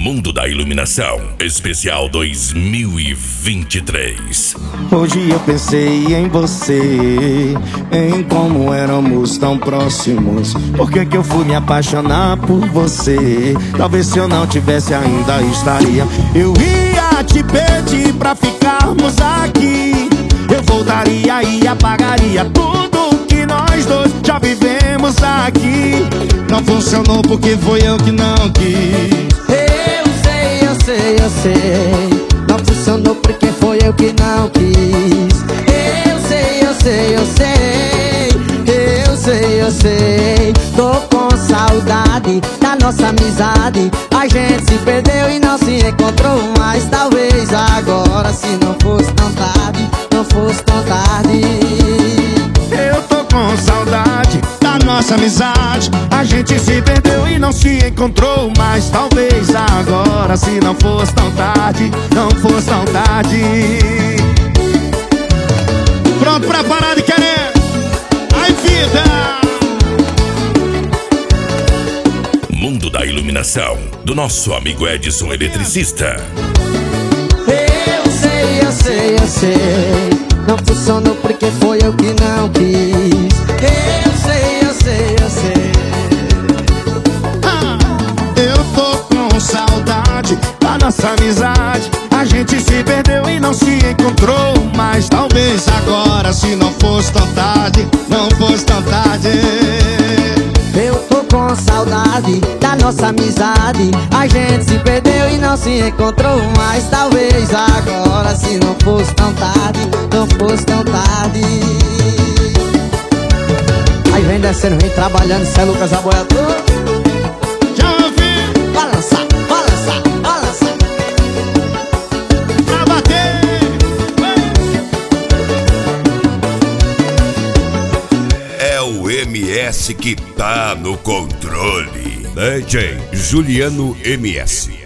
Mundo da Iluminação, especial 2023. Hoje eu pensei em você, em como éramos tão próximos. Por que eu fui me apaixonar por você? Talvez se eu não tivesse ainda estaria. Eu ia te pedir pra ficarmos aqui. Eu voltaria e apagaria tudo que nós dois já vivemos aqui. Não funcionou porque foi eu que não quis. Eu sei, não funcionou porque foi eu que não quis. Eu sei, tô com saudade da nossa amizade. A gente se perdeu e não se encontrou mais. Talvez agora, se não fosse tão tarde, não fosse tão tarde. Eu tô com saudade da nossa amizade. A gente se perdeu e não se encontrou mais. Talvez agora, se não fosse tão tarde, não fosse tão tarde. Pronto pra parar de querer? Ai, vida! Mundo da Iluminação, do nosso amigo Edson Eletricista. Eu sei, não funcionou porque foi eu que não quis. Eu sei. Eu tô com saudade da nossa amizade. A gente se perdeu e não se encontrou mais. Talvez agora, se não fosse tão tarde, não fosse tão tarde. Eu tô com saudade da nossa amizade. A gente se perdeu e não se encontrou mais. Talvez agora, se não fosse tão tarde, não fosse tão tarde. Aí vem descendo, vem trabalhando, Cé Lucas Aboiador. Já ouvi! Balança. Pra bater! É o MS que tá no controle. DJ Juliano MS.